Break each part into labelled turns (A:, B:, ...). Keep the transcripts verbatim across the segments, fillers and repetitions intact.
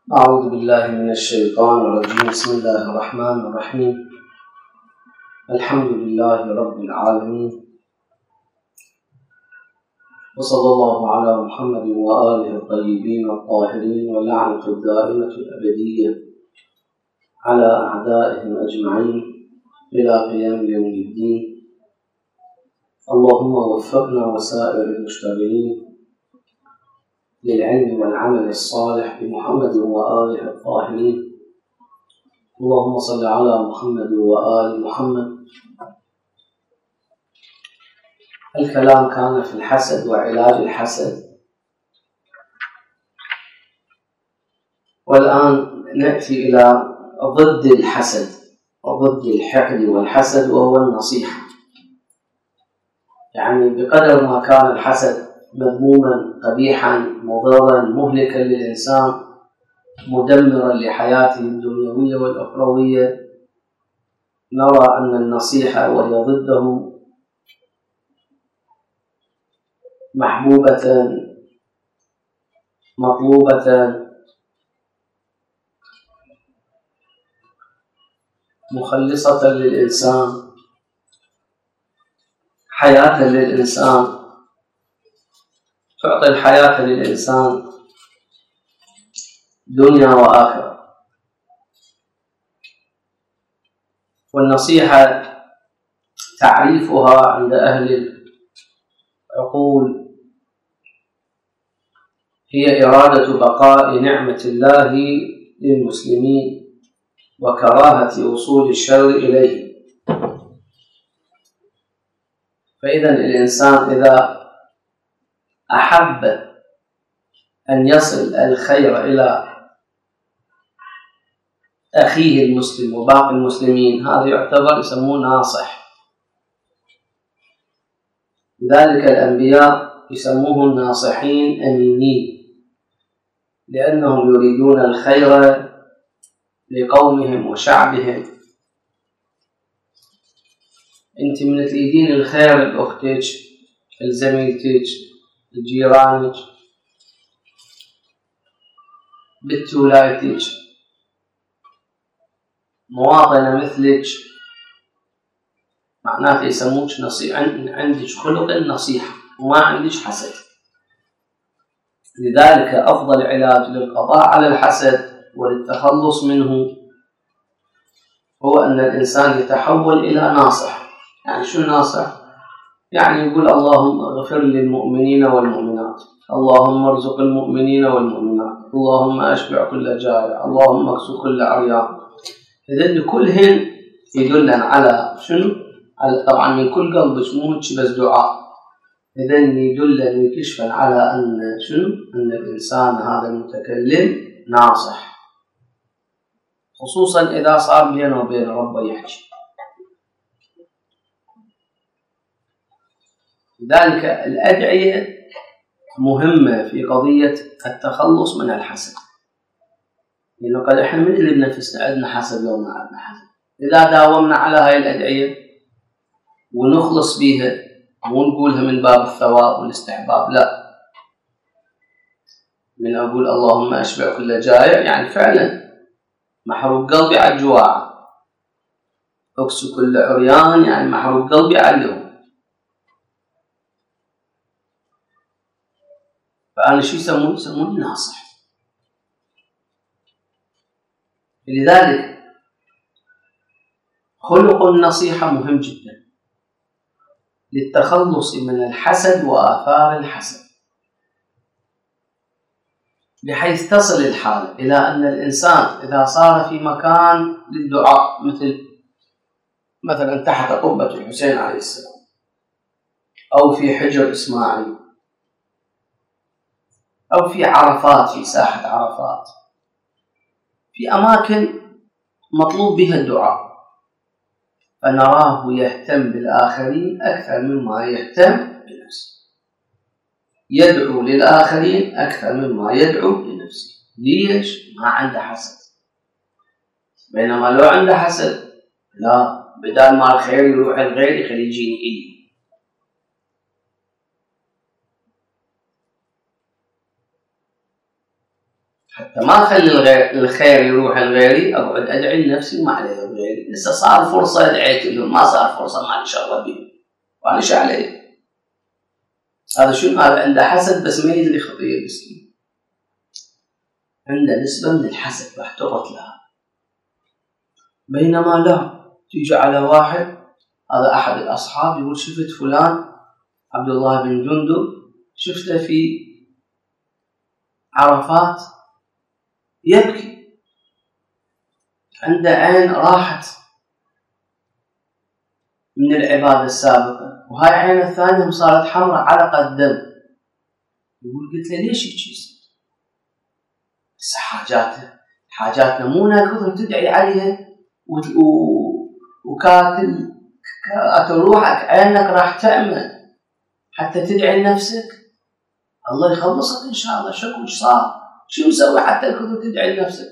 A: أعوذ بالله من الشيطان الرجيم. بسم الله الرحمن الرحيم. الحمد لله رب العالمين، وصلى الله على محمد وآله الطيبين الطاهرين، واللعنة الدائمة الأبدية على أعدائهم أجمعين إلى قيام يوم الدين. اللهم وفقنا وسائر المشتغلين للعلم والعمل الصالح بمحمد وآله الطاهرين. اللهم صل على محمد وآل محمد. الكلام كان في الحسد وعلاج الحسد، والآن نأتي إلى ضد الحسد وضد الحقد والحسد، وهو النصيحة. يعني بقدر ما كان الحسد مذموما قبيحا مضرا مهلكا للإنسان مدمرا لحياته الدنيوية والأخروية، نرى أن النصيحة وهي ضده محبوبة مطلوبة مخلصة للإنسان، حياة للإنسان، تعطي الحياة للإنسان دنيا وآخرة. والنصيحة تعريفها عند أهل العقول هي إرادة بقاء نعمة الله للمسلمين وكراهة وصول الشر إليه. فإذا الإنسان إذا أحب أن يصل الخير إلى أخيه المسلم وباقي المسلمين، هذا يعتبر يسموه ناصح. لذلك الأنبياء يسموه الناصحين أمينين، لأنهم يريدون الخير لقومهم وشعبهم. أنت من تريدين الخير لأختك، لزميلتك، لجيرانك، بنت ولايتك، مواطنة مثلك، معناته يسموك نصيحة، عندك خلق النصيحة وما عندك حسد. لذلك أفضل علاج للقضاء على الحسد وللتخلص منه هو أن الإنسان يتحول إلى ناصح. يعني شو الناصح؟ يعني يقول اللهم اغفر للمؤمنين والمؤمنات، اللهم ارزق المؤمنين والمؤمنات، اللهم أشبع كل جائع، اللهم اكسو كل عريان. إذن كلهن يدلن على شنو؟ على طبعا من كل قلبك، مو بس دعاء. إذن يدلن ويكشفن على أن شنو؟ أن الإنسان هذا المتكلم ناصح، خصوصا إذا صار بينه وبين ربه يحكي. لذلك الأدعية مهمة في قضية التخلص من الحسد، لأنه قد إحنا من اللي بنفسنا عندنا حسد لو ما عندنا حسد. إذا داومنا على هاي الأدعية ونخلص بيها، مو نقولها من باب الثواب والاستحباب، لا، من أقول اللهم أشبع كل جائع، يعني فعلا محروق قلبي على الجواع، أكسو كل عريان، يعني محروق قلبي عليهم. فأنا شو يسمون؟ يسمون ناصح. لذلك خلق النصيحة مهم جدا للتخلص من الحسد وآثار الحسد، بحيث تصل الحالة إلى أن الإنسان إذا صار في مكان للدعاء، مثل مثلا تحت قبة الحسين عليه السلام، أو في حجر إسماعيل، أو في عرفات، في ساحة عرفات، في أماكن مطلوب بها الدعاء، فنراه يهتم بالآخرين أكثر مما يهتم بنفسه، يدعو للآخرين أكثر مما يدعو لنفسه. ليش؟ ما عنده حسد. بينما لو عنده حسد، لا، بدال ما الخير يروح الغير يخلي يجيني إلي. حتى ما أخلي الغير الخير يروح لغيري، أقعد أدعي لنفسي وما علي غيري. لسه صار فرصة دعيت لهم، ما صار فرصة ما شغل بهم وأنا شو علي. هذا شنو؟ هذا عنده حسد بس ما يدري خطية المسلمين، عنده نسبة من الحسد واحترت لها. بينما لا، تيجي على واحد، هذا أحد الأصحاب يقول شفت فلان عبد الله بن جندب، شفته في عرفات يبكي، عنده عين راحت من العبادة السابقة، وهاي عين الثانية صارت حمراء علقة دم. يقول قلت له ليش يجيز؟ بس حاجاته حاجاتنا مو ناكل تدعي عليها وكاتل كاتل روحك، عينك راح تعمل حتى تدعي لنفسك، الله يخلصك إن شاء الله. شو وش صار؟ شو مسوي حتى كنت تدعي لنفسك؟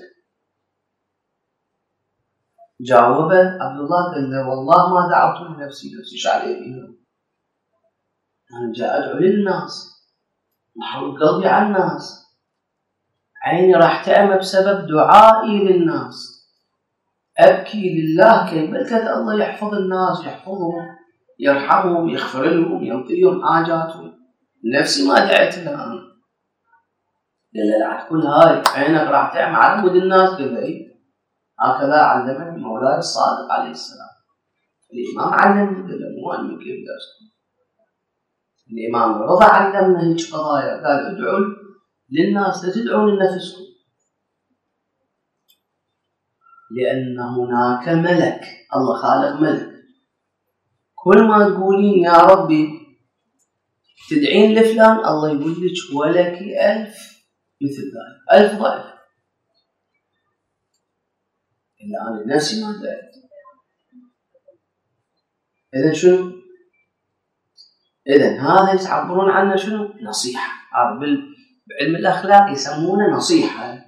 A: جاوبه عبد الله قال له والله ما دعوت لنفسي، نفسي شو علي بيهم؟ أنا جاء أدعو للناس، محول قلبي على الناس، عيني راح تعمى بسبب دعائي للناس، أبكي لله كي ملكة الله يحفظ الناس، يحفظهم، يرحمهم، يغفر لهم، يعطيهم حاجاتهم. نفسي ما دعيت لها أنا. قال له لا تقول هاي عينك راح تعمى على مود الناس. قال له إيه، هكذا علمني مولاي الصادق عليه السلام. الإمام علمني. قال له مو أنا كيف درس. الإمام رضى علمنا هيك قضايا، قال ادعوا للناس لا تدعوا لنفسكم، لأن هناك ملك، الله خالق ملك، كل ما تقولين يا ربي تدعين لفلان الله يقول لك ولك ألف مثل ذلك، ألف ضعف. إلا أنا نفسي ما دعيت. إذن شنو؟ إذن هذا يتعبرون عنه شنو؟ نصيحة. هذا بعلم الأخلاق يسمونه نصيحة.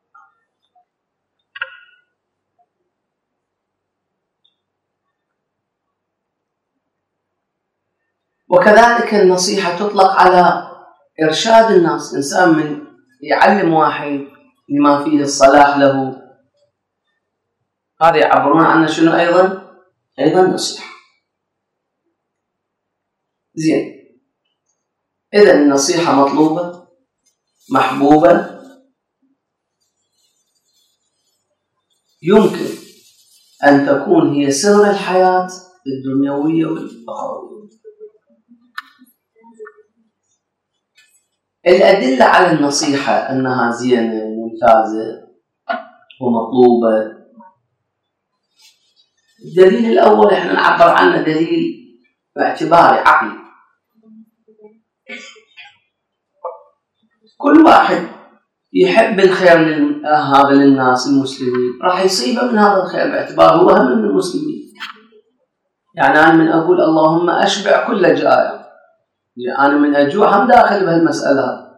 A: وكذلك النصيحة تطلق على إرشاد الناس. إنسان من يعلم واحد لما فيه الصلاح له، هذا يعبرون عنه شنو أيضا؟ أيضا نصيحة. زين، إذا النصيحة مطلوبة محبوبة، يمكن أن تكون هي سر الحياة الدنيوية والأخروية. الأدلة على النصيحة أنها زينة وممتازة ومطلوبة، الدليل الأول إحنا نعبر عنه دليل باعتباري عقلي. كل واحد يحب الخير هذا للناس المسلمين راح يصيبه من هذا الخير باعتباره هو هم من المسلمين. يعني أنا من أقول اللهم أشبع كل جائع، أنا من أجوع هم داخل بهالمسألة.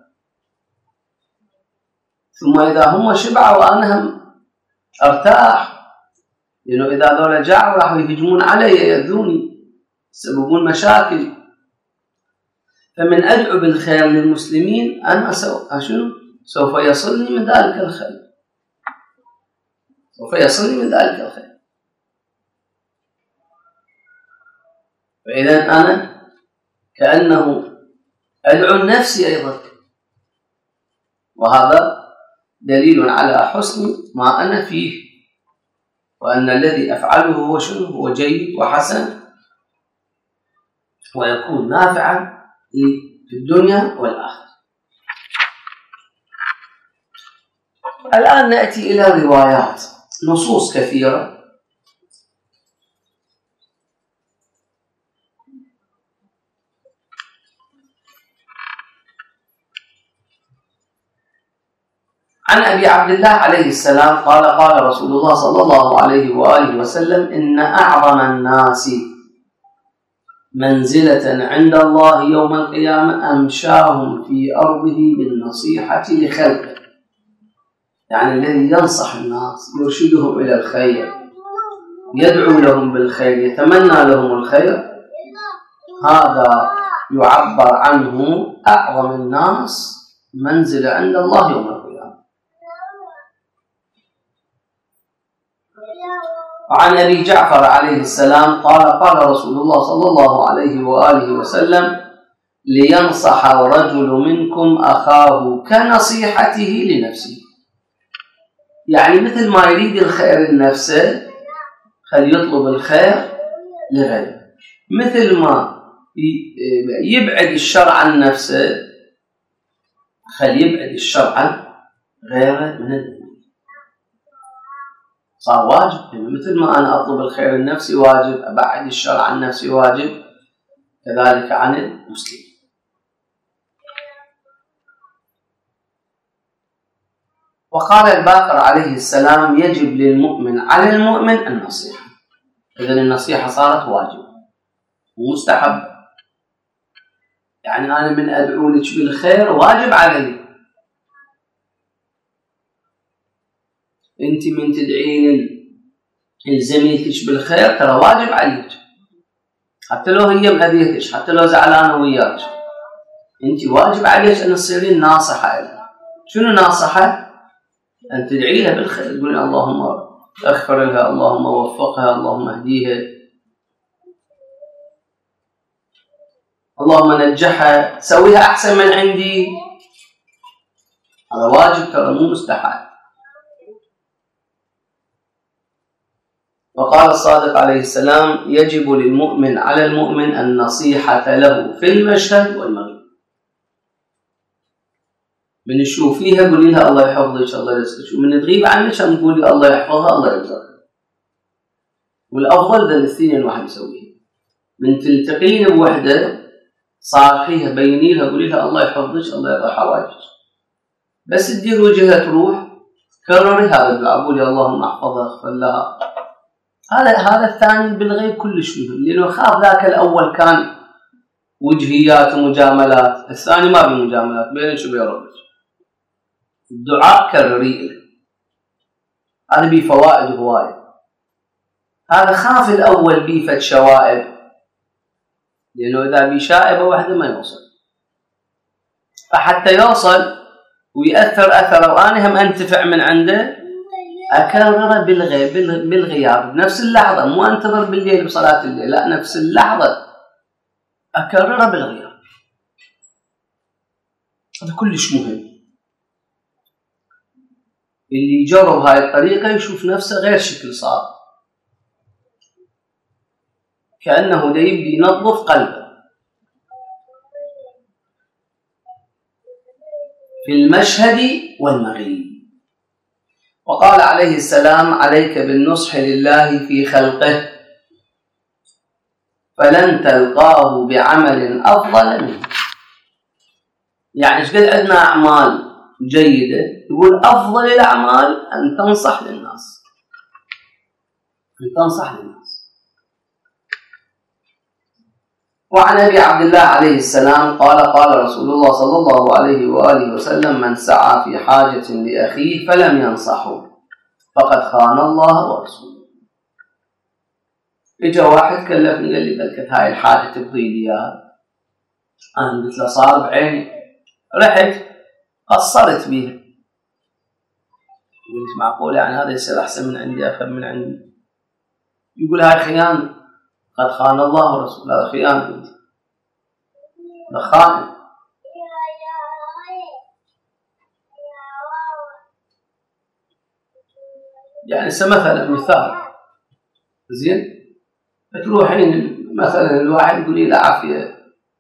A: ثم إذا هم شبعوا وأنا هم أرتاح، لأنه إذا ذولا جاعوا راح يهجمون علي يأذوني يسببون مشاكل. فمن أدعو بالخير للمسلمين أنا أشنو؟ سوف يصلني من ذلك الخير، سوف يصلني من ذلك الخير. فإذا أنا كأنه أدعو النفس أيضا، وهذا دليل على حسن ما أنا فيه، وأن الذي أفعله هو شنو؟ هو جيد وحسن ويكون نافعا في الدنيا والآخرة. الآن نأتي إلى روايات، نصوص كثيرة عن أبي عبد الله عليه السلام قال قال رسول الله صلى الله عليه وآله وسلم إن أعظم الناس منزلة عند الله يوم القيامة أمشاهم في أرضه بالنصيحة لخلقه. يعني الذي ينصح الناس، يرشدهم إلى الخير، يدعو لهم بالخير، يتمنى لهم الخير، هذا يعبر عنه أعظم الناس منزلة عند الله يوم القيامة. وعن أبي جعفر عليه السلام قال قال رسول الله صلى الله عليه وآله وسلم لينصح الرجل منكم أخاه كنصيحته لنفسه. يعني مثل ما يريد الخير لنفسه خل يطلب الخير لغيره، مثل ما يبعد الشر عن نفسه خل يبعد الشر عن غيره من الدنيا. صار واجب، يعني مثل ما أنا أطلب الخير لنفسي واجب، أبعد الشر عن نفسي واجب، كذلك عن المسلم. وقال الباقر عليه السلام يجب للمؤمن على المؤمن النصيحة. إذن النصيحة صارت واجب ومستحب، يعني أنا من أدعو لك بالخير واجب علي، أنت من تدعين لزميلتك بالخير ترى واجب عليك، حتى لو هي مأذيتك، حتى لو زعلانة وياك، أنت واجب عليك أن تصيرين ناصحة لها. شنو ناصحة؟ أن تدعي لها بالخير، تقولين اللهم اغفر لها، اللهم وفقها، اللهم اهديها، اللهم نجحها، سويها أحسن من عندي. هذا واجب ترى مو مستحب. وقال الصادق عليه السلام يجب للمؤمن على المؤمن النصيحة له في المشهد والمغيب. من تشوفيها قولي لها الله يحفظك الله يرزقك، ومن تغيب عنك هم قولي الله يحفظها الله يرزقها. والأفضل ذا الاثنين الواحد يسويها. من تلتقين بوحدة صارحيها بيني لها قولي لها الله يحفظك الله يرضى حوائجك، بس تدير وجهها تروح كرري هذا الدعاء، قولي اللهم احفظها اغفر لها. هذا هذا الثاني بالغيب كلش مهم، لأنه خاف ذاك الأول كان وجهيات ومجاملات، الثاني ما بمجاملات بينك وبين ربك. الدعاء كرريه، هذا بيه فوائد هواية. هذا خاف الأول بيه فد شوائب، لأنه إذا بيه شائبة واحدة ما يوصل، فحتى يوصل ويأثر أثره وأنا هم أنتفع من عنده أكرر بالغيب بالغياب بنفس اللحظة، مو أنتظر بالليل بصلاة الليل، لا نفس اللحظة أكرر بالغياب. هذا كلش مهم. اللي يجرب هاي الطريقة يشوف نفسه غير شكل صار، كأنه دا يبدي ينظف قلبه. في المشهد والمغيب. وقال عليه السلام عليك بالنصح لله في خلقه فلن تلقاه بعمل أفضل منه. يعني ايش قد عندنا أعمال جيدة، يقول أفضل الأعمال أن تنصح للناس، أن تنصح للناس. وعن أبي عبد الله عليه السلام قال قال رسول الله صلى الله عليه وآله وسلم من سعى في حاجة لأخيه فلم ينصحه فقد خان الله ورسوله. إجا واحد كلفني قال لي بلكت هاي الحاجة تبغي لي إياها، أنا قلت له صار بعيني، رحت قصرت بيها. قلت معقول يعني هذا يصير أحسن من عندي أخذ من عندي؟ يقول هاي خيانة، قد خان الله ورسوله. هذا خيانة، هذا خائن. يعني مثلا مثال زين، تروحين مثلا الواحد يقول لي لا عافية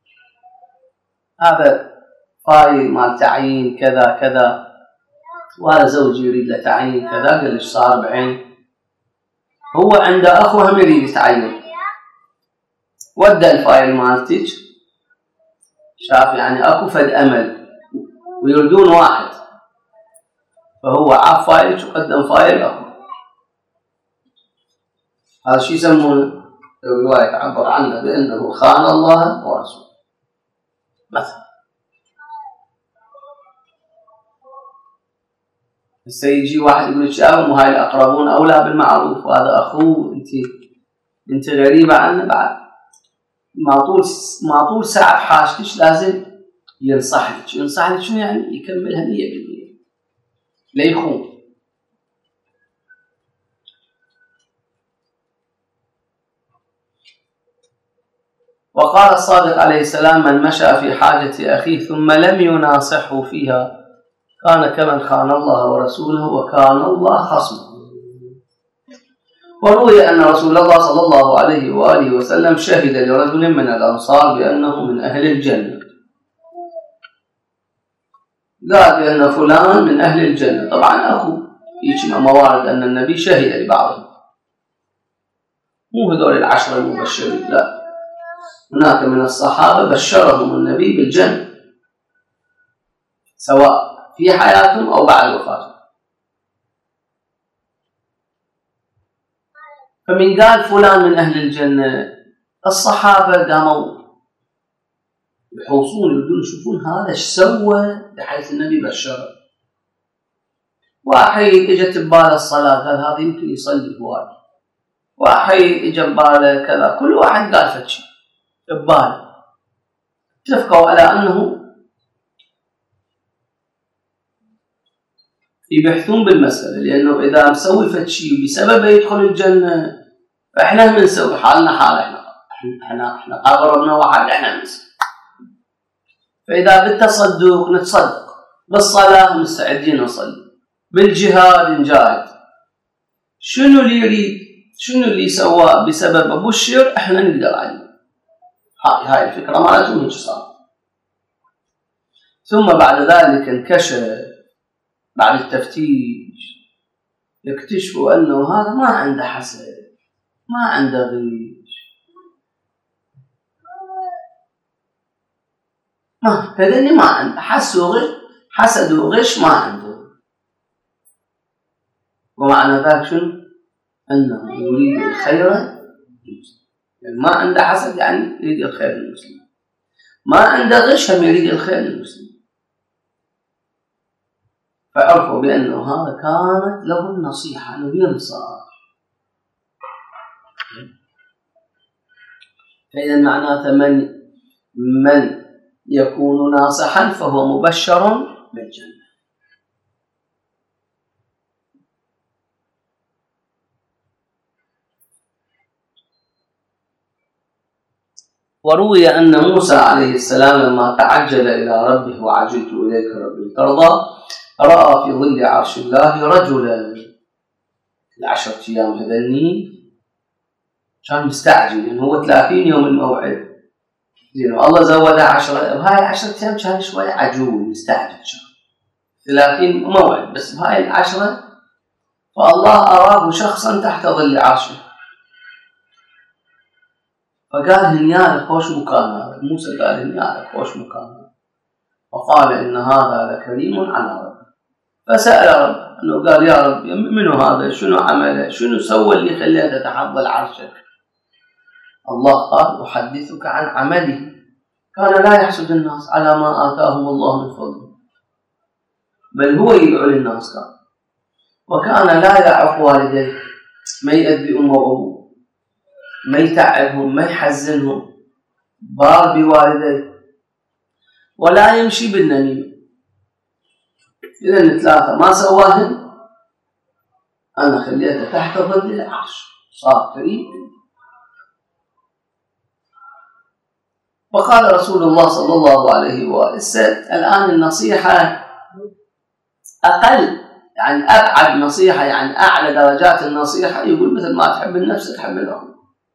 A: هذا فايل مال تعيين كذا كذا، وهذا زوجي يريد له تعيين كذا، قال ليش صار بعين؟ هو عنده أخوه هم يريد يتعين، ودى الفايل مالتك، شاف يعني أكو فد أمل ويردون واحد، فهو عاف فايلك وقدم فايل أخوه. هذا شيء يسمونه الرواية تعبر عنه بأنه خان الله ورسوله مثلا. سيجي واحد يقول لك أم وهاي الأقربون أولى بالمعروف، وهذا أخوه أنت أنت غريبة عنه، بعد ما طول ما طول ساعة حاجتك لازم ينصح لك. ينصح لك شنو يعني؟ يكملها مية بالمية لا يخون. وقال الصادق عليه السلام: من مشى في حاجة أخيه ثم لم يناصحه فيها كان كمن خان الله ورسوله وكان الله خصمه. وروي أن رسول الله صلى الله عليه وآله وسلم شهد لرجل من الأنصار بأنه من أهل الجنة، قال بأن فلان من أهل الجنة. طبعا أخو يجمع موارد أن النبي شهد لبعضهم، مو هذول العشرة المبشرين، لا، هناك من الصحابة بشرهم النبي بالجنة سواء في حياتهم أو بعد وفاتهم. فمن قال فلان من أهل الجنة، الصحابة قاموا يحوصون يقولون يشوفون هذا ايش سوى بحيث النبي بشره. واحد اجت بباله الصلاة قال هذا يمكن يصلي هواي، واحد اجى بباله كذا، كل واحد قال فتشي بباله. اتفقوا على أنه يبحثون بالمسألة، لأنه إذا مسوي فتشي بسببه يدخل الجنة فإحنا بنسوي حالنا حال إحنا إحنا إحنا قررنا واحد إحنا بنسوي. فإذا بالتصدق نتصدق، بالصلاة مستعدين نصلي، بالجهاد نجاهد. شنو اللي يريد، شنو اللي سواه بسبب أبو الشر إحنا نقدر عليه. هاي هاي الفكرة مالتهم هيك صار. ثم بعد ذلك انكشف بعد التفتيش يكتشفوا أنه هذا ما عنده حسد، ما عنده غيش، ما هذني ما عنده حسد وغش، حسد وغش ما عنده. ومعنى ذلك شنو؟ أنه يريد الخير للمسلم، يعني ما عنده حسد يعني يريد الخير للمسلم، ما عنده غش هم يريد الخير للمسلم. فعرفوا بأنه هذا كانت له النصيحة، أنه ينصح. فإذا معناته من من يكون ناصحا فهو مبشر بالجنة. وروي أن موسى عليه السلام لما تعجل إلى ربه وعجلت إليك ربي ترضى رأى في ظل عرش الله رجلا. العشرة أيام هذني كان مستعجل، لأنه هو ثلاثين يوم الموعد، لأنه الله زوده عشرة، وهاي العشرة أيام كان شوي عجول مستعجل، كان ثلاثين موعد بس بهاي العشرة. فالله أراه شخصا تحت ظل عرشه فقال هنيالك خوش مكان هذا. موسى قال هنيالك خوش مكان هذا، وقال إن هذا لكريم على ربه. فسأل ربه أنه قال يا رب منو هذا، شنو عمله، شنو سوى اللي خليته تحت ظل عرشك؟ الله قال أحدثك عن عمله، كان لا يحسد الناس على ما آتاهم الله من فضله، بل هو يدعو للناس كان، وكان لا يعق والديه، ما يؤذي أمه وأبوه، ما يتعبهم، ما يحزنهم، بار بوالديه، ولا يمشي بالنميمة. إذن ثلاثة ما سواهن أنا خليته تحت ظل العرش، صار كريم. وقال رسول الله صلى الله عليه وسلم الآن النصيحة أقل، يعني أبعد نصيحة، يعني أعلى درجات النصيحة، يقول مثل ما تحب النفس تحب الأخوة.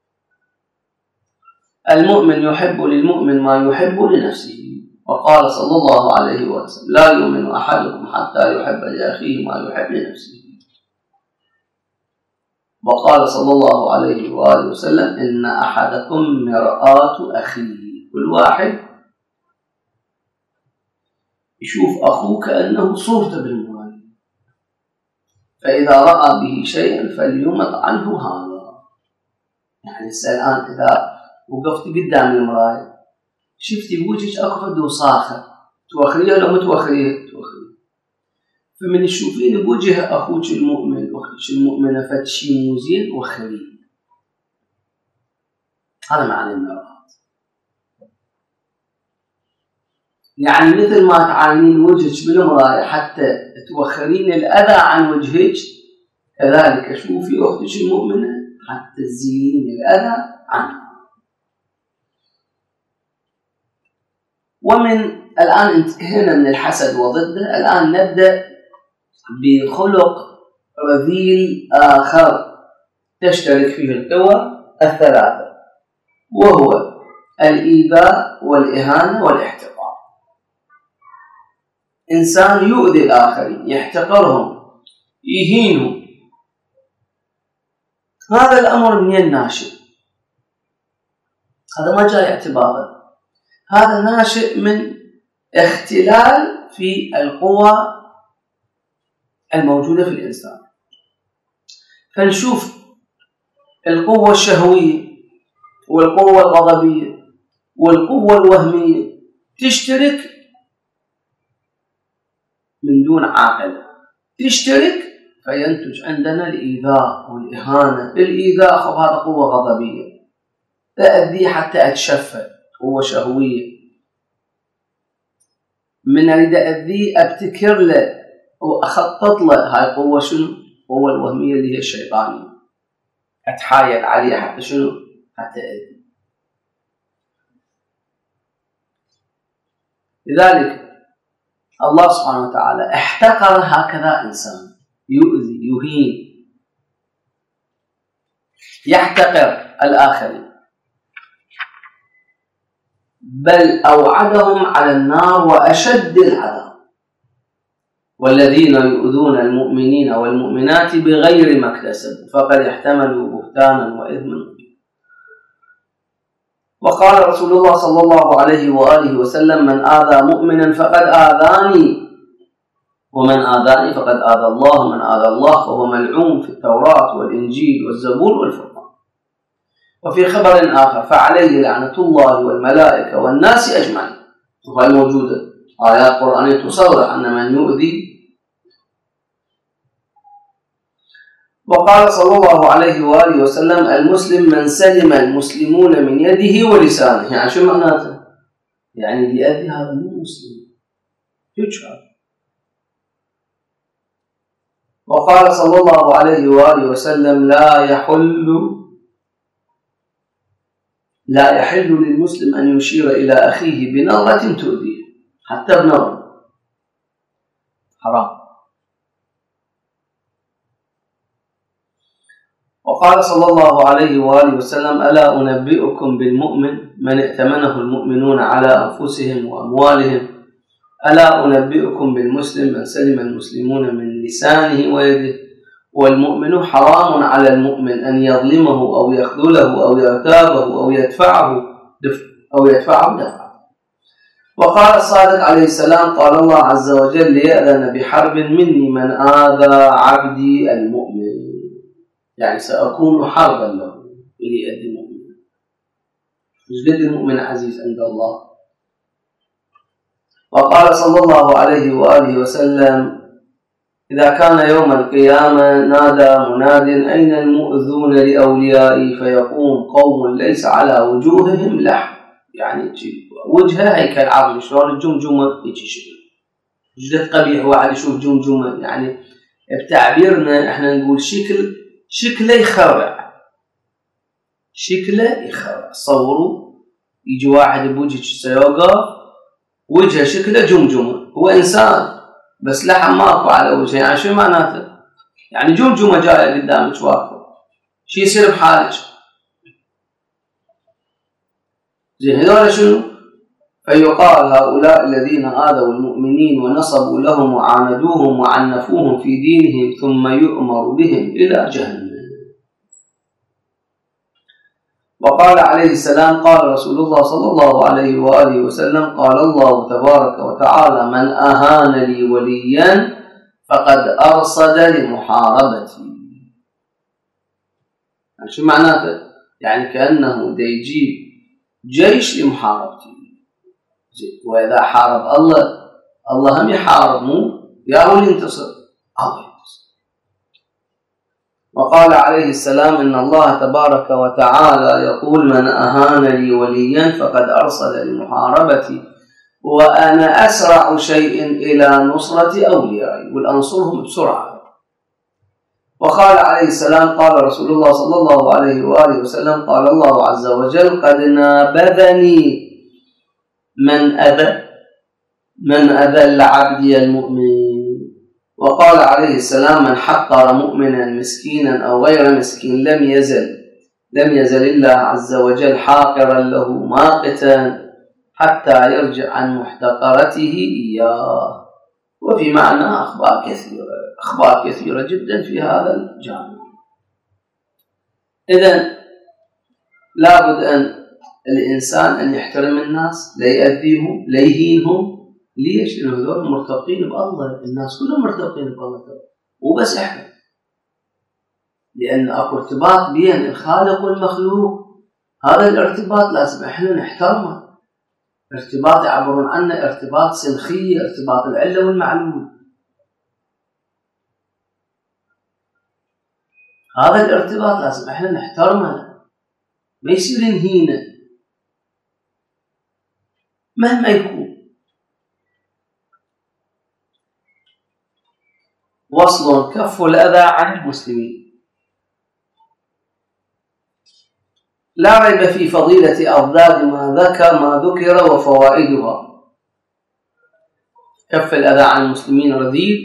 A: المؤمن يحب للمؤمن ما يحب لنفسه. وقال صلى الله عليه وسلم لا يؤمن أحدكم حتى يحب لأخيه ما يحب لنفسه. وقال صلى الله عليه وآله وسلم إن أحدكم مرآة أخيه. كل واحد يشوف أخوه كأنه صورته بالمراية، فإذا رأى به شيئا فليمط عنه هذا. يعني الآن إذا وقفت قدام المراية شفتي بوجهك أكو فد صاخة، توخريها لو متوخريها توخريها. فمن تشوفين بوجه أخوك المؤمن أختك المؤمنة فد شيء مو زين وخريه، هذا معنى المرأة. يعني مثل ما تعانين وجهك بالمراية حتى توخرين الأذى عن وجهك، كذلك شوفي أختك المؤمنة حتى تزيلين الأذى عنها. ومن الآن انتهينا من الحسد وضده، الآن نبدأ بخلق رذيل آخر تشترك فيه القوى الثلاثة، وهو الإيذاء والإهانة والاحتقار. إنسان يؤذي الآخرين، يحتقرهم، يهينهم، هذا الأمر من الناشئ، هذا ما جاي اعتبارا، هذا ناشئ من اختلال في القوى الموجودة في الإنسان. فنشوف القوة الشهوية والقوة الغضبية والقوة الوهمية تشترك من دون عاقل، تشترك فينتج عندنا الإيذاء والإهانة. الإيذاء خب هذا قوة غضبية، تأذيه حتى أتشفى، قوة شهوية، من أريد أذيه أبتكر له وأخطط له، هاي قوة شنو؟ قوة الوهمية اللي هي الشيطانية، أتحايل عليه حتى شنو؟ حتى أذيه. لذلك الله سبحانه وتعالى احتقر هكذا إنسان يؤذي يهين يحتقر الآخرين، بل أوعدهم على النار وأشد العذاب، والذين يؤذون المؤمنين والمؤمنات بغير ما اكتسبوا فقد احتملوا بهتانا وإثما مبينا. وقال رسول الله صلى الله عليه وآله وسلم: من آذى مؤمنا فقد آذاني، ومن آذاني فقد آذى الله، من آذى الله فهو ملعون في التوراة والإنجيل والزبور والفرقان. وفي خبر آخر: فعليه لعنة الله والملائكة والناس أجمعين. وهي موجودة آيات قرآنية تصرح أن من يؤذي. وقال صلى الله عليه وآله وسلم: المسلم من سلم المسلمون من يده ولسانه. يعني شو معناته؟ يعني اللي يؤذي هذا مو مسلم، يجهل. وقال صلى الله عليه وآله وسلم: لا يحل لا يحل للمسلم أن يشير إلى أخيه بنظرة تؤذيه، حتى بنظرة، حرام. وقال صلى الله عليه وآله وسلم: ألا أنبئكم بالمؤمن من ائتمنه المؤمنون على أنفسهم وأموالهم، ألا أنبئكم بالمسلم من سلم المسلمون من لسانه ويده، والمؤمن حرام على المؤمن أن يظلمه أو يخذله أو يغتابه أو يدفعه دفع أو يدفعه دفعه. وقال الصادق عليه السلام: قال الله عز وجل: ليأذن بحرب مني من آذى عبدي المؤمن. يعني سأكون حربا له ليأذي المؤمن. مش قد المؤمن عزيز عند الله. وقال صلى الله عليه وآله وسلم: إذا كان يوم القيامة نادى مناد: أين المؤذون لأوليائي؟ فيقوم قوم ليس على وجوههم لحم، يعني وجهه هيكل عظمي، شلون الجمجمة يجي شكل جدة قبيح، واحد يشوف جمجمة، يعني بتعبيرنا احنا نقول شكل شكله يخرع، شكله يخرع. تصوروا يجي واحد بوجه سيوقف وجهه شكله جمجمة، هو إنسان بس لحم ماكو على وجهه، يعني شو معناته؟ يعني جمجمة جاية قدامك واقفة، شو يصير بحالك؟ زين هذول شنو؟ فيقال: هؤلاء الذين آذوا المؤمنين ونصبوا لهم وعاندوهم وعنفوهم في دينهم ثم يؤمر بهم إلى جهنم. وقال عليه السلام: قال رسول الله صلى الله عليه وآله وسلم: قال الله تبارك وتعالى: من أهان لي وليا فقد أرصد لمحاربتي. يعني شو معناته؟ يعني كأنه دا يجيب جيش لمحاربتي. وإذا حارب الله، الله هم يحارب، مو يا هو ينتصر، الله ينتصر. وقال عليه السلام: إن الله تبارك وتعالى يقول: من أهان لي وليا فقد أرصد لمحاربتي، وأنا أسرع شيء إلى نصرة أوليائي، والأنصرهم بسرعة. وقال عليه السلام: قال رسول الله صلى الله عليه وآله وسلم: قال الله عز وجل: قد نابذني من أذى من أذل عبدي المؤمن. وقال عليه السلام: من حقر مؤمنا مسكينا أو غير مسكين لم يزل لم يزل الله عز وجل حاقرا له ماقتا حتى يرجع عن محتقرته إياه. وفي معنى أخبار كثيرة أخبار كثيرة جدا في هذا الجانب. إذن لابد أن الإنسان أن يحترم الناس، لا يأذيهم، لا يهينهم. ليش؟ لأنه هذول مرتبطين بالله، الناس كلهم مرتبطين بالله وبس إحنا، لأن أكو ارتباط بين الخالق والمخلوق. هذا الارتباط لازم إحنا نحترمه. ارتباط يعبرون عنه ارتباط سنخية، ارتباط العلة والمعلول. هذا الارتباط لازم إحنا نحترمه، ما يصير نهينه مهما يكون. وصل: كف الأذى عن المسلمين. لا ريب في فضيلة أضداد ما ذكر ما ذكر وفوائدها. كف الأذى عن المسلمين رذيل،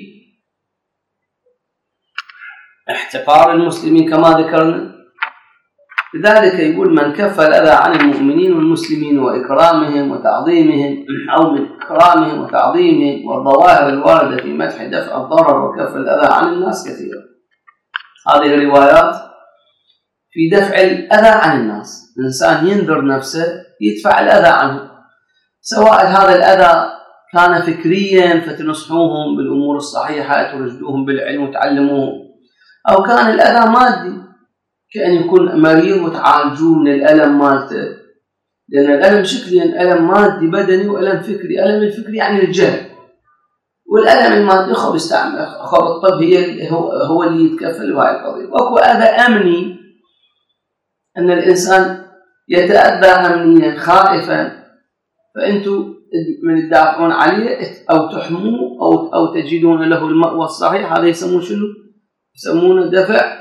A: احتقار المسلمين كما ذكرنا. لذلك يقول: من كف الأذى عن المؤمنين والمسلمين وإكرامهم وتعظيمهم، أو من إكرامهم وتعظيمهم والظواهر الواردة في مدح دفع الضرر وكف الأذى عن الناس كثيرة. هذه الروايات في دفع الأذى عن الناس. الإنسان ينذر نفسه يدفع الأذى عنه، سواء هذا الأذى كان فكريا فتنصحوهم بالأمور الصحيحة، ترشدوهم بالعلم وتعلموهم، أو كان الأذى مادي كأن يكون مريض وتعالجوه من الألم مالته. لأن الألم شكليا ألم مادي بدني وألم فكري. ألم الفكري يعني الجهل، والألم المادي خب يستعمل خب الطب هي هو, هو اللي يتكفل بهاي القضية. وأكو أذى أمني، أن الإنسان يتأذى أمنيا خائفا، فأنتم من تدافعون عليه أو تحموه أو أو تجدون له المأوى الصحيح. هذا يسمونه شنو؟ يسمونه دفع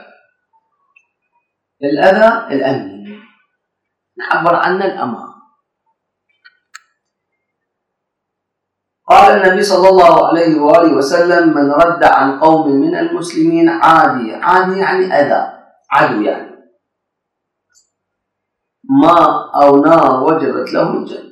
A: الأذى الأمني، نعبر عنه الأمان. قال النبي صلى الله عليه وآله وسلم: من رد عن قوم من المسلمين عادي، عادي يعني أذى، عدو يعني، ما أو نار وجبت له الجنة.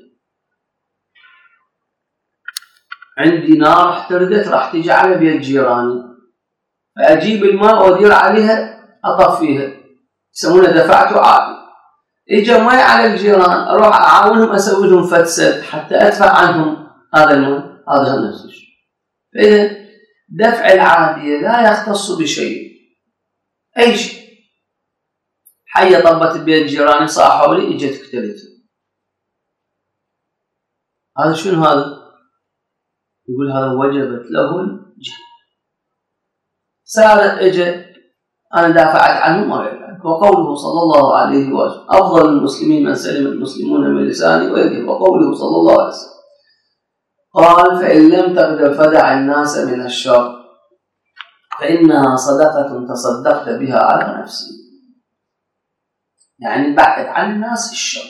A: عندي نار احترقت راح تيجي على بيت جيراني، فأجيب الماء وأدير عليها أطفيها، يسمونه دفعته عادي. إجا ماء على الجيران أروح أعاونهم أسوي لهم فتسد حتى أدفع عنهم هذا الماء، هذا نفس الشيء. فإذا دفع العادية لا يختص بشيء، أي شيء. حية طبت بيت جيراني صاحوا لي إجت قتلته، هذا شنو هذا؟ يقول هذا وجبت له الجنة. سارت إجت أنا دافعت عنه ما غير ذلك. وقوله صلى الله عليه وسلم: أفضل المسلمين من سلم المسلمون من لسانه ويده. وقوله صلى الله عليه وسلم قال: فإن لم تقدر فدع الناس من الشر فإنها صدقة تصدقت بها على نفسي. يعني بعد عن الناس الشر.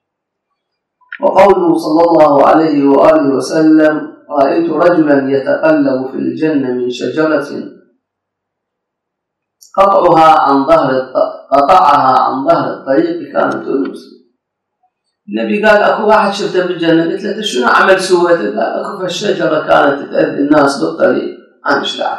A: وقوله صلى الله عليه وآله وسلم: رأيت رجلا يتقلب في الجنة من شجرة قطعها عن ظهر قطعها عن ظهر الطريق كانت المسلم. النبي قال: أكو واحد شفته بالجنة. قلت له: شنو عمل سويت؟ قال: أكو في الشجرة كانت تأذي الناس بالطريق أنا شلعت.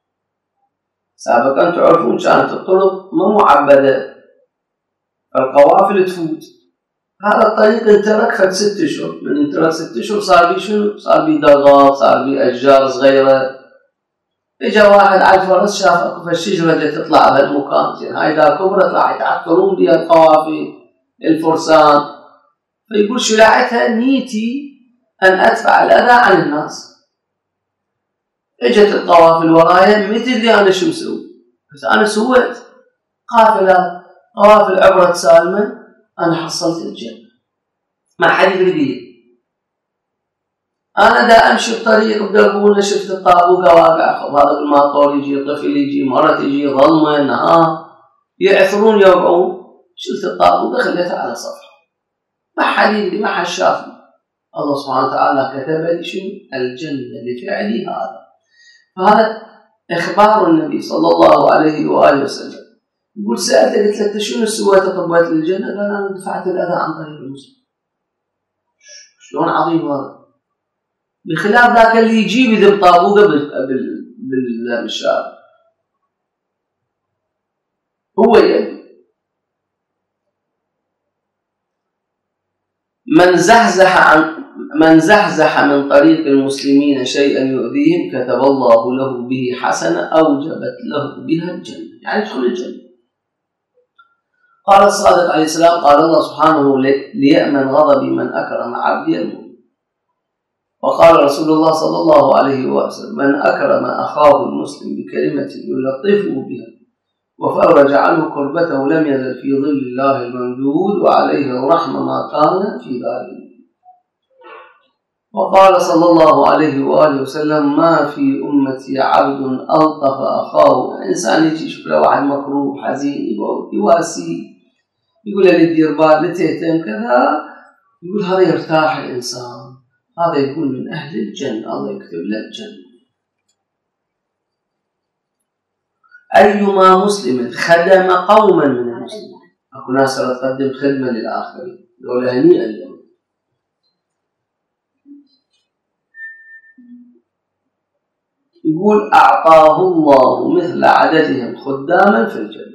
A: سابقا تعرفون كانت الطرق ما معبدة، القوافل تفوت. هذا الطريق انترك فت ست اشهر، من انترك ست اشهر صار بي شنو؟ صار بي دغاط، صار بي اشجار صغيره. اجا واحد على الفرس شاف اكو الشجره اللي تطلع بهالمكان، زين هاي اذا كبرت راح يتعثرون بها القوافل الفرسان. فيقول شلعتها نيتي ان ادفع الاذى عن الناس. اجت القوافل ورايا مثل اللي انا شو مسوي، بس انا سويت قافله قوافل عبرت سالمه، أنا حصلت الجنة ما حد يدري بيه. أنا دا أمشي بطريق بدربونة شفت الطابوقة واقع، هذا الماطور يجي، طفل يجي، مرة تجي، ظلمة نهار يعثرون يوقعون، شلت الطابوقة خليتها على صفحة، ما حد يدري، ما حد شافني. الله سبحانه وتعالى كتب لي شنو؟ الجنة لفعلي هذا. فهذا إخبار النبي صلى الله عليه وآله وسلم. يقول سألت قلت له شنو سويت طبيت للجنة؟ قال أنا دفعت الأذى عن طريق المسلم. شلون عظيم هذا؟ بخلاف ذاك اللي يجيب يذب طابوقه بالشارع هو يبي. من زحزح عن من زحزح من طريق المسلمين شيئا يؤذيهم كتب الله له به حسنة أوجبت له بها الجنة، يعني يدخل الجنة. قال الصادق عليه السلام قال الله سبحانه ليأمن غضبي من أكرم عبدي المؤمن. وقال رسول الله صلى الله عليه وسلم من أكرم أخاه المسلم بكلمة يلطفه بها وفرج عنه كربته لم يزل في ظل الله الممدود وعليه الرحمة ما كان في ذلك. وقال صلى الله عليه وآله وسلم ما في أمتي عبد ألطف أخاه. إنسان يجي يشوف له واحد مكروه حزين يواسي يقول له دير بال تهتم كذا، يقول هذا يرتاح الإنسان، هذا يكون من أهل الجنة، الله يكتب له الجنة. أيما مسلم خدم قوما من المسلمين، أكو ناس تقدم خدمة للآخرين لولا هنيئا اليوم. يقول أعطاه الله مثل عددهم خداما في الجنة.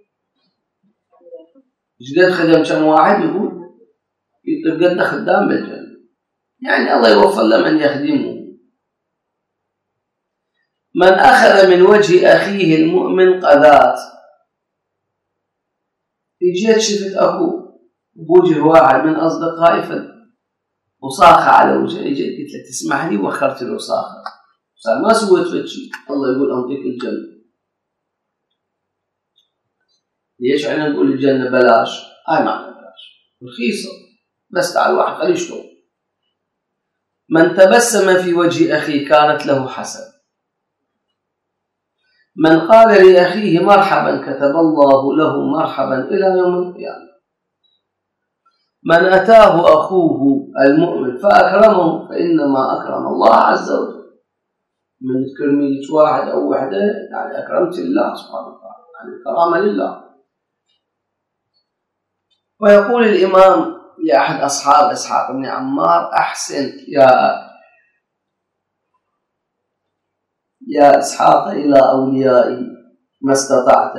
A: إيش قد خدم كم واحد؟ يقول يطلب قد خدام بالجنة، يعني الله يوفر له من يخدمه. من أخذ من وجه أخيه المؤمن قذات، يجي شفت أكو بوجه واحد من أصدقائي وصاخة على وجهه، يجي قلت له تسمح لي وخرت له صاخة، صار ما سويت فتشي، الله يقول أنطيك الجنة. ليش عنا نقول الجنة بلاش؟ هاي معنى بلاش، رخيصة، بس تعال واحد خليه يشتغل. من تبسم في وجه أخيه كانت له حسنة. من قال لأخيه مرحبا كتب الله له مرحبا إلى يوم القيامة. من أتاه أخوه المؤمن فأكرمه فإنما أكرم الله عز وجل. من تكرمي لك واحد أو وحدة يعني أكرمت الله سبحانه وتعالى، يعني الكرامة لله. ويقول الإمام لأحد أصحاب إسحاق بن عمار أحسن يا يا إسحاق إلى أوليائي ما استطعت،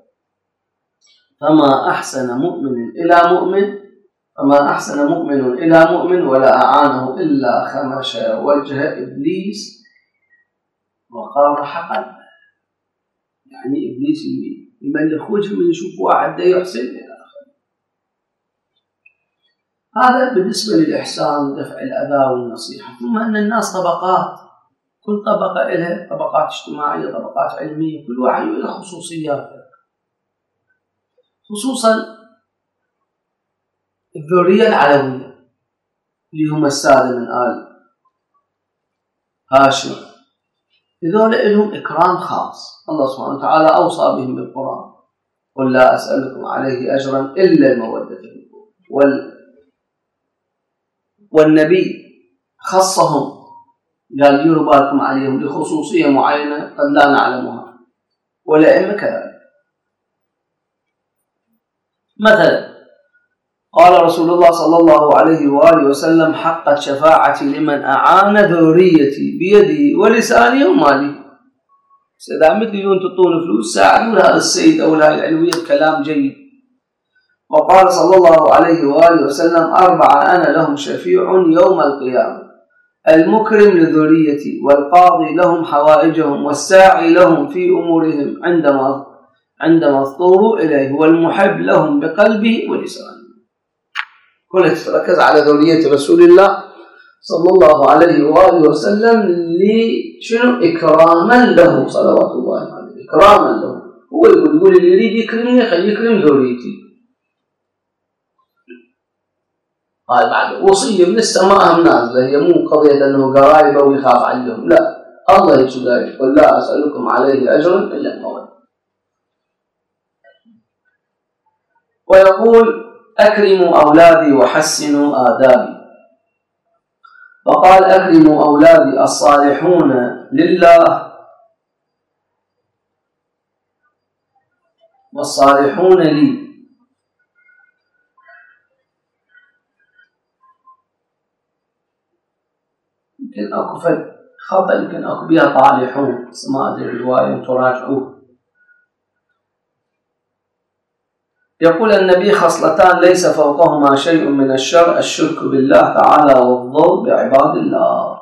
A: فما أحسن مؤمن إلى مؤمن فما أحسن مؤمن إلى مؤمن ولا أعانه إلا خمش وجه إبليس وقارح قلبه. يعني إبليس يملك وجهه من يشوف واحد ده يحسن إلى آخره. هذا بالنسبة للإحسان ودفع الأذى والنصيحة. ثم أن الناس طبقات، كل طبقة لها طبقات اجتماعية، طبقات علمية، كل واحد له خصوصياته. خصوصا الذرية العلوية اللي هم السادة من آل هاشم، هذول لهم إكرام خاص، الله سبحانه وتعالى أوصى بهم بالقرآن قل لا أسألكم عليه أجرا إلا المودة في القربى. وال... والنبي خصهم قال ديروا بالكم عليهم لخصوصية معينة قد لا نعلمها، والأئمة كذلك. مثلا قال رسول الله صلى الله عليه وآله وسلم حقت شفاعتي لمن أعان ذريتي بيدي ولساني ومالي. سيدا مثل يون تطون فلوس ساعدوا هذا السيد أو هذه العلوية بكلام جيد. وقال صلى الله عليه وآله وسلم أربعة أنا لهم شفيع يوم القيامة، المكرم لذريتي والقاضي لهم حوائجهم والساعي لهم في أمورهم عندما عندما اضطروا إليه والمحب لهم بقلبه ولسانه. كلها تتركز على ذرية رسول الله صلى الله عليه وآله وسلم لشنو؟ إكراما له صلوات الله عليه، إكراما له. هو يقول يقول اللي يريد يكرمني خليه يكرم ذريتي. هاي بعد وصية من السماء نازلة، هي مو قضية أنه قرايبه ويخاف عليهم، لا، الله يقول قل لا أسألكم عليه أجرا إلا المودة. ويقول أكرموا أولادي وحسنوا آدابي. فقال أكرموا أولادي الصالحون لله والصالحون لي. يمكن أكو فد خطأ، يمكن أكو بها طالحون، ما أدري الرواية تراجعوه. يقول النبي خصلتان ليس فوقهما شيء من الشر: الشرك بالله تعالى والظلم بعباد الله.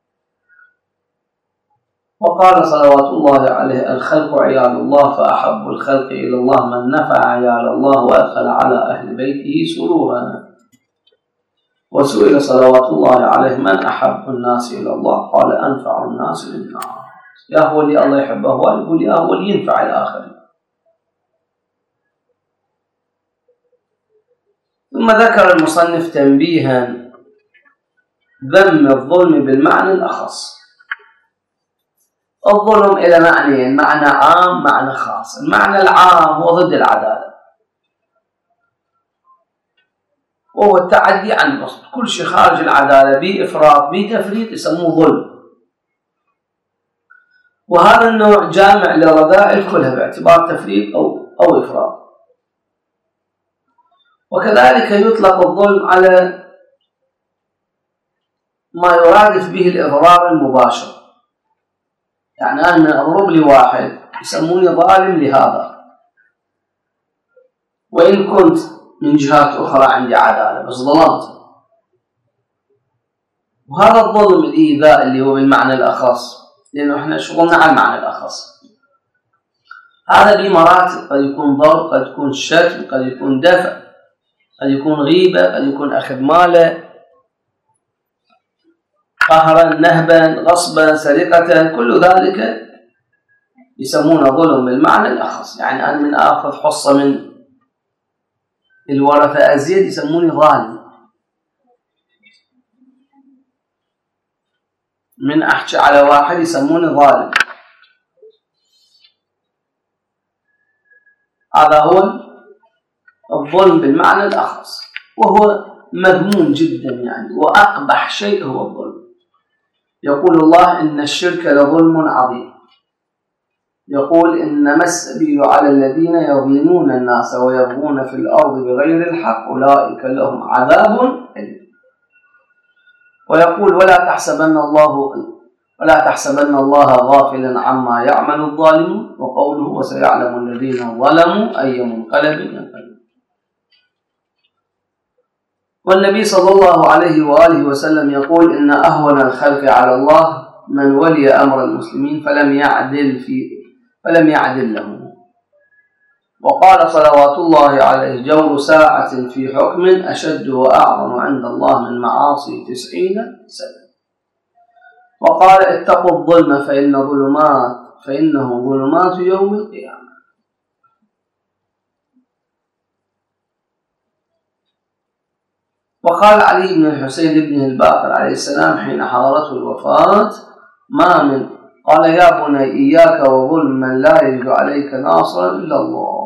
A: وقال صلوات الله عليه: الخلق عيال الله، فأحب الخلق إلى الله من نفع عيال الله وأدخل على أهل بيته سرورا. وسئل صلوات الله عليه: من أحب الناس إلى الله؟ قال: أنفع الناس للناس. يا هو اللي الله يحبه، ويقول يا هو اللي ينفع الآخرين. ثم ذكر المصنف تنبيها: ذم الظلم بالمعنى الأخص. الظلم إلى معنيين: معنى عام، معنى خاص. المعنى العام هو ضد العدالة، وهو التعدي عن الوسط، كل شيء خارج العدالة بإفراط بتفريط يسموه ظلم. وهذا النوع جامع للرذائل كلها باعتبار تفريط أو أو إفراط. وكذلك يطلق الظلم على ما يرادف به الإضرار المباشر، يعني أنا أضرب لي واحد يسموني ظالم لهذا، وإن كنت من جهات أخرى عندي عدالة بس ظلمت. وهذا الظلم الإيذاء اللي هو بالمعنى الأخص، لأنه إحنا شغلنا على المعنى الأخص. هذا بمراتب، قد يكون ضرب، قد يكون شتم، قد يكون دفع، قد يكون غيبة، قد يكون أخذ ماله قهرا، نهبا، غصبا، سرقة. كل ذلك يسمونه ظلم بالمعنى الأخص. يعني أنا من آخذ حصة من الورثة أزيد يسموني ظالم، من أحكي على واحد يسموني ظالم. هذا هو الظلم بالمعنى الأخص، وهو مذموم جدا يعني، وأقبح شيء هو الظلم. يقول الله: إن الشرك لظلم عظيم. يقول: إنما السبيل على الذين يظلمون الناس ويبغون في الأرض بغير الحق أولئك لهم عذاب أليم. ويقول: ولا تحسبن الله ولا تحسبن الله غافلا عما يعمل الظالمون. وقوله: وسيعلم الذين ظلموا أي منقلب ينقلبون. والنبي صلى الله عليه وآله وسلم يقول: إن أهون الخلق على الله من ولي أمر المسلمين فلم يعدل في فلم يعدل له. وقال صلوات الله عليه: جور ساعة في حكم أشد وأعظم عند الله من معاصي تسعين سنة. وقال: اتقوا الظلم فإن ظلمات فإنه ظلمات يوم القيامة. وقال علي بن الحسين بن الباقر عليه السلام حين حضرته الوفاة: ما من قال: يا بني إياك وظلم من لا يجد عليك ناصرا إلا الله.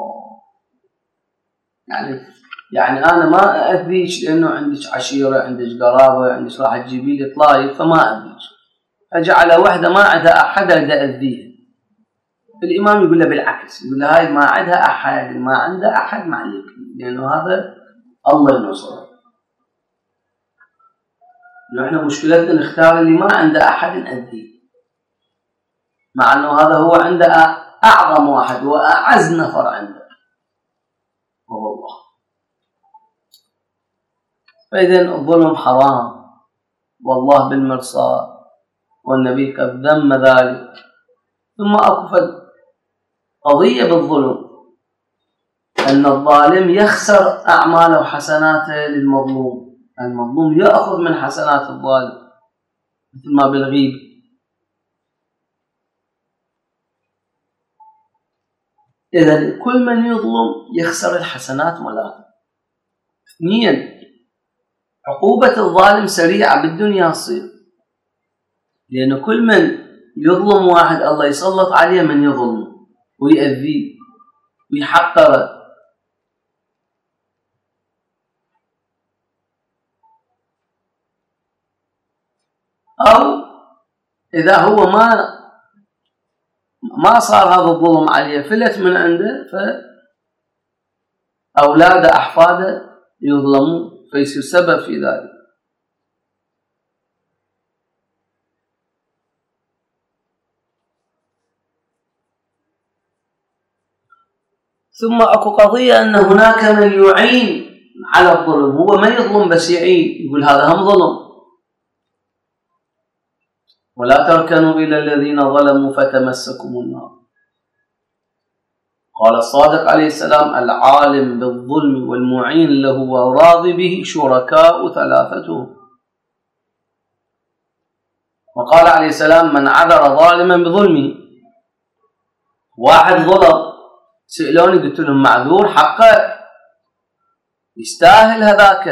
A: يعني يعني أنا ما أذيك لأنه عندك عشيرة، عندك قرابة، عندك راح تجيبي لي طلايب فما أذيك. أجعل واحدة ما عندها أحد أبدأ أذيها. الإمام يقول له بالعكس، يقول له هاي ما عندها أحد، ما عندها أحد ما عليك، لأنه هذا الله ينصره. نحن مشكلتنا نختار اللي ما عنده أحد نأذيه، مع أنه هذا هو عنده أعظم واحد وأعز نفر عنده وهو الله. فإذن الظلم حرام، والله بالمرصاد، والنبي قد ذم ذلك. ثم أكفت قضية بالظلم أن الظالم يخسر أعماله وحسناته للمظلوم، المظلوم يأخذ من حسنات الظالم مثل ما بالغيب. إذن كل من يظلم يخسر الحسنات ملاته. اثنين، عقوبة الظالم سريعة بالدنيا تصير، لأن كل من يظلم واحد الله يسلط عليه من يظلمه ويأذيه ويحقره. أو إذا هو ما ما صار هذا الظلم عليه فلت من عنده فأولاده أحفاده يظلمون فيصير سبب في ذلك. ثم أكو قضية أن هناك من يعين على الظلم، هو ما يظلم بس يعين، يقول هذا هم ظلم. ولا تركنوا إلى الذين ظلموا فتمسكم النار. قال الصادق عليه السلام العالم بالظلم والمعين له والراضي به شركاء ثلاثتهم. وقال عليه السلام من عذر ظالما بظلمه، واحد ظلم سئلوني قلت لهم معذور حقه يستاهل هذاك،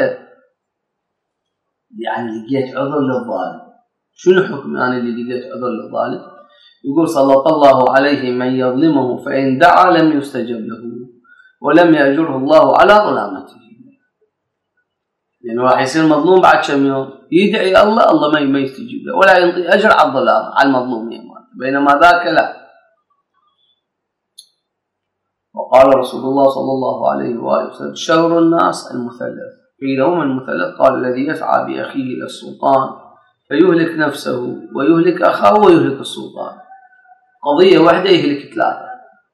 A: يعني لقيت عذر للظالم. شنو حكم أنا اللي لقيت عذر للظالم؟ يقول سلط الله عليه من يظلمه فإن دعا لم يستجب له ولم يأجره الله على ظلامته. لأنه راح يصير مظلوم بعد كم يوم يدعي الله، الله ما يستجيب له ولا ينطي أجر على الظلام على المظلومين، بينما ذاك لا. وقال رسول الله صلى الله عليه وآله وسلم شر الناس المثلث. قيل وما المثلث؟ قال الذي يسعى بأخيه إلى السلطان فيهلك نفسه ويهلك أخاه ويهلك السلطان. قضية واحدة يهلك ثلاثة.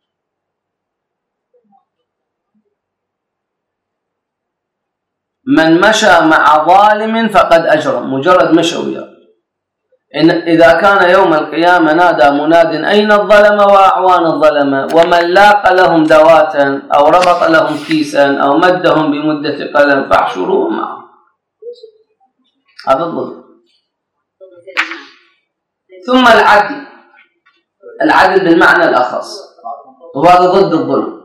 A: من مشى مع ظالم فقد أجرم، مجرد مشى وياه. إن إذا كان يوم القيامة نادى مناد أين الظلم وأعوان الظلمة، ومن لاق لهم دواتا أو ربط لهم كيسا أو مدهم بمدة قلم فاحشروهم معه. هذا الظلم. ثم العدل، العدل بالمعنى الأخص، وهذا ضد الظلم.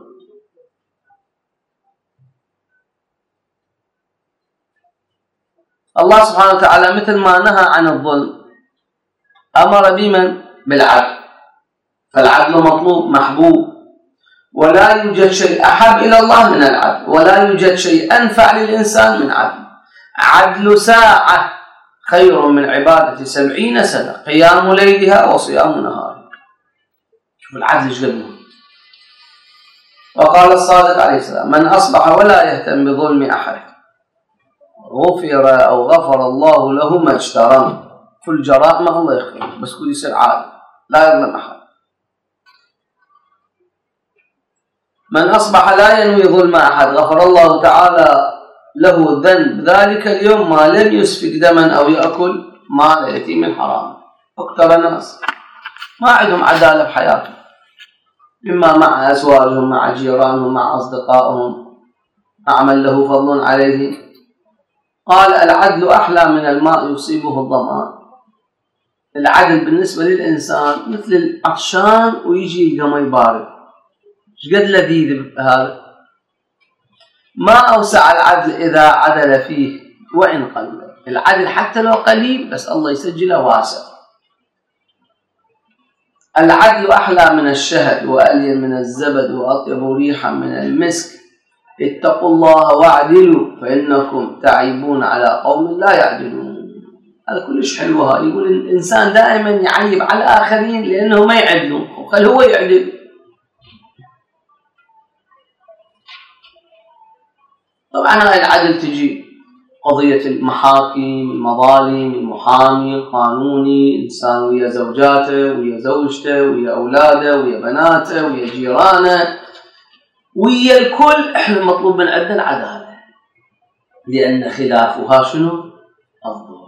A: الله سبحانه وتعالى مثل ما نهى عن الظلم أمر بمن؟ بالعدل. فالعدل مطلوب محبوب، ولا يوجد شيء أحب إلى الله من العدل، ولا يوجد شيء أنفع للإنسان من عدل. عدل ساعة خير من عبادة سبعين سنة، قيام ليلها وصيام نهارها. شوف العدل ايش قد. وقال الصادق عليه السلام من أصبح ولا يهتم بظلم أحد غفر أو غفر الله له ما اشترى. في الجرائم الله يغفر، بس كل يصير عادل لا يظلم أحد. من أصبح لا ينوي ظلم أحد غفر الله تعالى له ذنب ذلك اليوم ما لم يسفك دما أو يأكل مال يتيم حرام. أكثر الناس ما عندهم عدالة بحياتهم، إما مع أزواجهم مع جيرانهم مع أصدقائهم مع من له فضل عليه. قال العدل أحلى من الماء يصيبه الظمآن. العدل بالنسبة للإنسان مثل العطشان ويجي يلقى ماء بارد، ايش قد لذيذ هذا. ما أوسع العدل إذا عدل فيه وإن قل. العدل حتى لو قليل بس الله يسجله واسع. العدل أحلى من الشهد وألين من الزبد وأطيب ريحا من المسك. اتقوا الله واعدلوا فإنكم تعيبون على قوم لا يعدلون. هذا كلش حلو. هذا يقول الإنسان دائما يعيب على الآخرين لأنه ما يعدلون، وخل هو يعدل. طبعا هاي العدل تجي قضية المحاكم، المظالم، المحامي، القانوني، إنسان ويا زوجاته ويا زوجته ويا أولاده ويا بناته ويا جيرانه ويا الكل. احنا مطلوب من عندنا العدالة، لأن خلافها شنو؟ الظلم.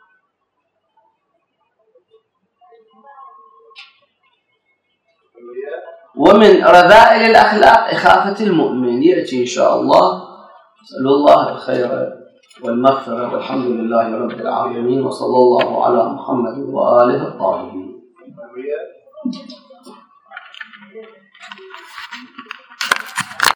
A: ومن رذائل الأخلاق إخافة المؤمن، يأتي إن شاء الله. نسأل الله الخير والمغفرة، والحمد لله رب العالمين، وصلى الله على محمد وآله الطاهرين.